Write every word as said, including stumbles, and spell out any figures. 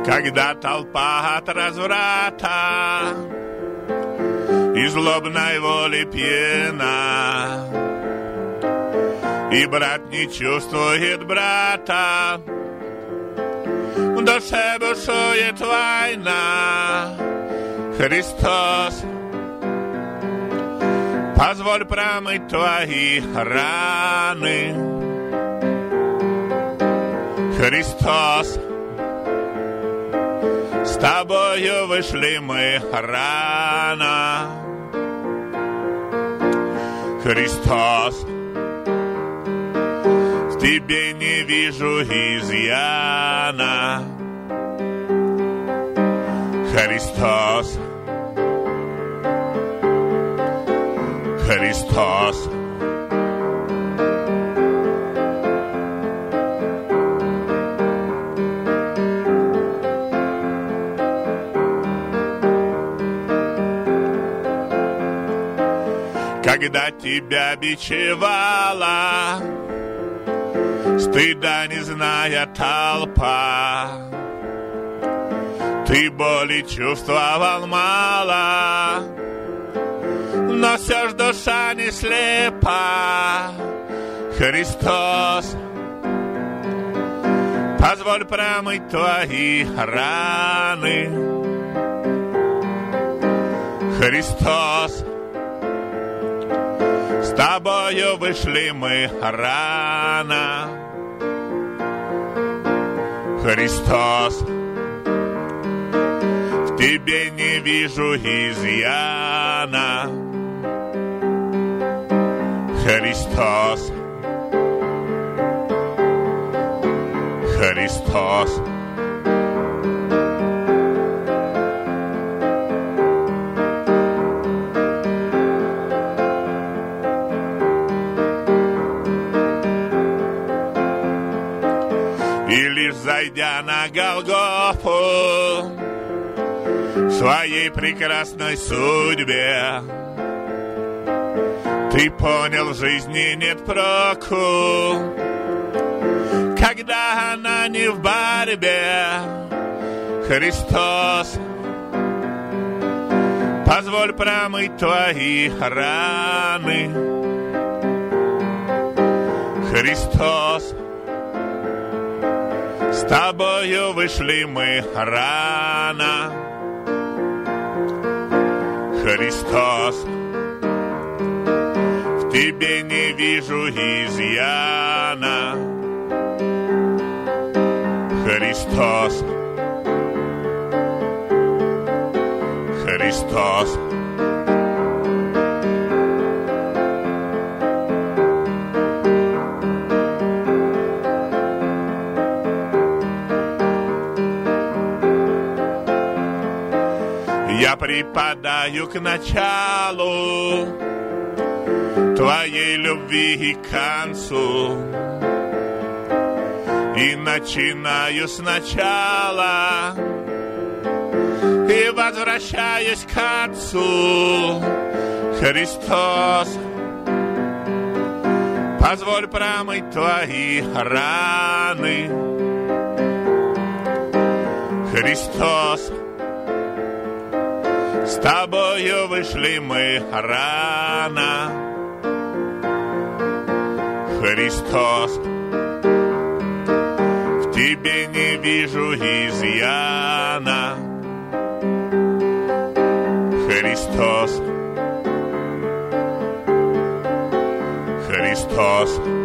Когда толпа от разврата и злобной воли пьяна, и брат не чувствует брата, в душе бушует война. Христос, позволь промыть твои раны. Христос, с тобою вышли мы рано. Христос, в тебе не вижу изъяна. Христос, Христос, когда тебя бичевала стыда не зная толпа, ты боли чувствовал мало, но все ж душа не слепа. Христос, позволь промыть твои раны. Христос, с тобою вышли мы рано. Христос, в тебе не вижу изъяна. Христос, Христос, и лишь зайдя на Голгофу в своей прекрасной судьбе, ты понял, в жизни нет проку, когда она не в борьбе. Христос, позволь промыть твои раны. Христос, с тобою вышли мы рано. Христос, в тебе не вижу изъяна. Христос, Христос, я припадаю к началу твоей любви и к концу, и начинаю сначала, и возвращаюсь к Отцу. Христос, позволь промыть твои раны. Христос, с тобою вышли мы рано. Христос, в тебе не вижу изъяна. Христос, Христос,